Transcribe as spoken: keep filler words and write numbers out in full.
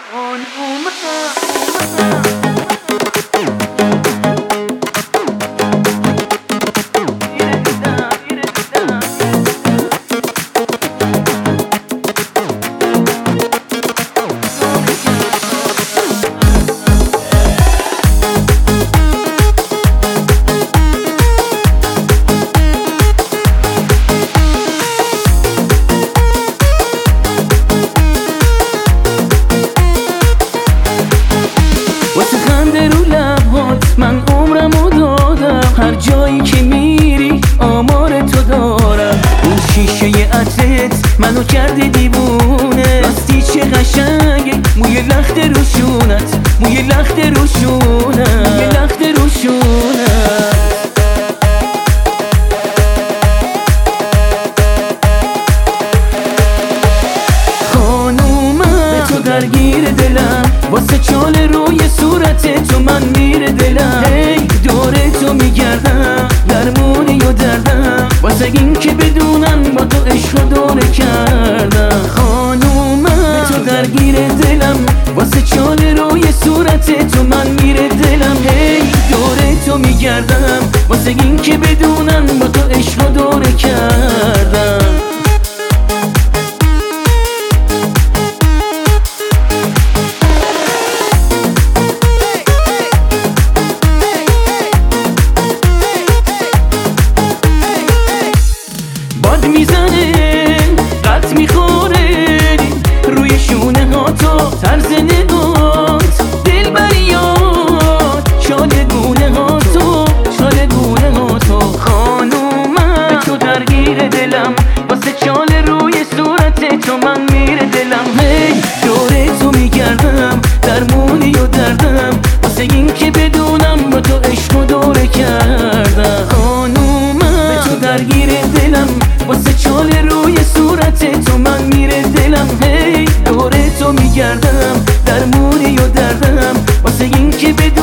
من عمرمو دادم، هر جایی که میری آمار تو دارم. اون شیشه عطرت منو کرده دیوونه، راستی چه قشنگه موی لخت روشونت، موی لخت روشونت، موی لخت روشونت. خانومم به تو درگیر دلم، واسه چال روی صورت تو من میره دلم. هی دوره تو میگردم، درمونی و دردم، واسه این که بدونن با تو عشق و دوره کردم. خانومم به تو درگیر دلم، واسه چال روی صورت تو من میره دلم. هی دوره تو میگردم، واسه این که بدونن با تو عشق و دوره کردم. باد میزنه قط میخوره روی شونه ها تو، طرز نگات دل بریاد، شال گونه ها تو، شال گونه ها تو. خانومم به تو درگیر دلم، واسه چال روی صورت تو من میره دلم. هی دوره تو میگردم، درمونی و دردم، واسه این که بدونم با تو عشق و دوره کردم. خانومم به تو درگیر دلم، واسه چال روی صورت تو من میره دلم. هی دوره تو میگردم، درمونی و دردم، واسه این که